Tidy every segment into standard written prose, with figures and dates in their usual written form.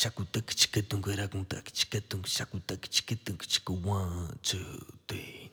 One, two, three.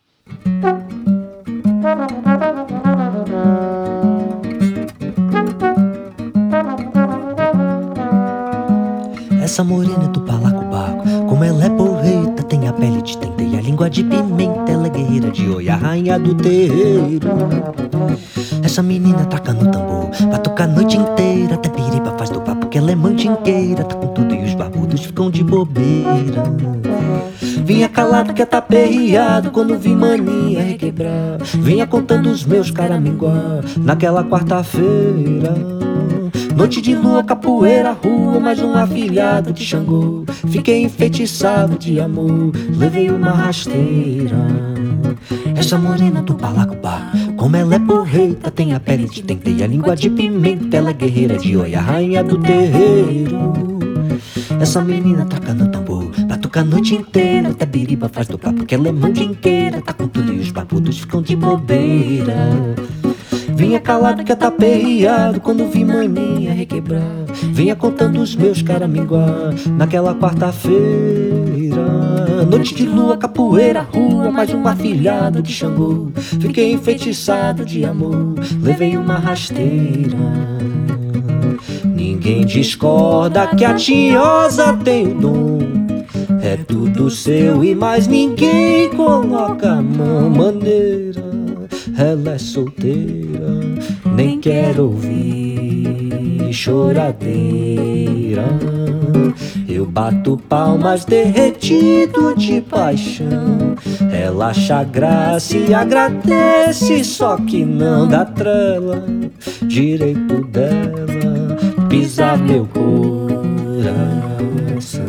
Essa morena do balacobaco, como ela é porreta, tem a pele de tenta e a língua de pimenta. Ela é guerreira de oi, a rainha do terreiro. Essa menina taca no tambor, vai tocar a noite inteira. Até piripa faz do papo que ela é mandingueira. Tá com tudo e os barbudos ficam de bobeira. Vinha calado que tá perreado quando vi mania requebrar. Vinha contando os meus caraminguá naquela quarta-feira. Noite de lua, capoeira, rua, mais um afilhado de Xangô. Fiquei enfeitiçado de amor, levei uma rasteira. Essa morena do balacubá, como ela é porreita, tem a pele de tenta e a língua de pimenta. Ela é guerreira de oi, a rainha do terreiro. Essa menina taca no tambor, vai tocar a noite inteira. Até biriba faz do papo que ela é mandingueira. Tá com tudo e os barbudos ficam de bobeira. Vinha calado que tá perreado quando vi mania requebrar. Vinha contando os meus caraminguá naquela quarta-feira. Noite de lua, capoeira, rua, mais um afilhado de Xangô. Fiquei enfeitiçado de amor, levei uma rasteira. Ninguém discorda que a Tinhosa tem o dom, é tudo seu e mais ninguém coloca a mão. Maneira, ela é solteira, nem quero ouvir choradeira. Eu bato palmas derretido de paixão. Ela acha graça e agradece, só que não dá trela. Direito dela pisar meu coração.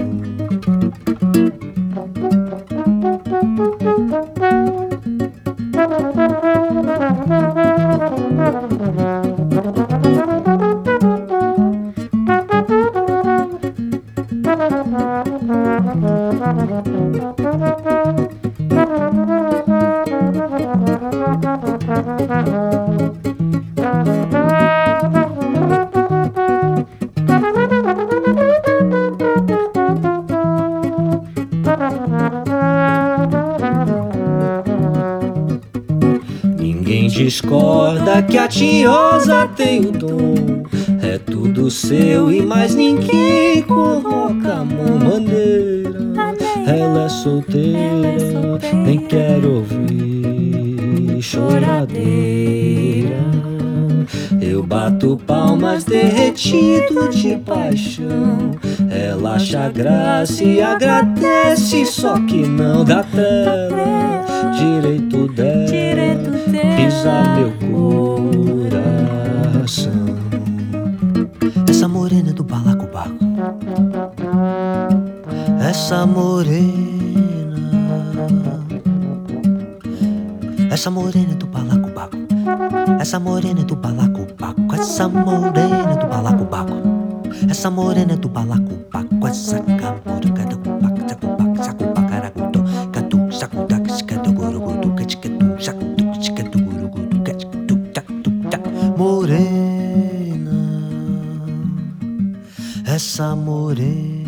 Ninguém discorda que a Tinhosa tem o dom, é tudo seu e mais ninguém coloca a mão. Maneira, ela é solteira, nem quero ouvir choradeira. Eu bato palmas derretido de paixão. Ela acha graça e agradece, só que não dá tela. Direito dela pisar meu coração. Essa morena do balacobaco, essa morena, essa morena do balacobaco, essa morena do balacobaco, essa morena do balacobaco, essa morena do balacobaco, essa camura cada cubaco, sacubaco, sacubacaraguto, catu, sacudac, escatogorogudo, caticatu, sacudu, escatogorogudo, caticatu, tactu, tac. Morena, essa morena.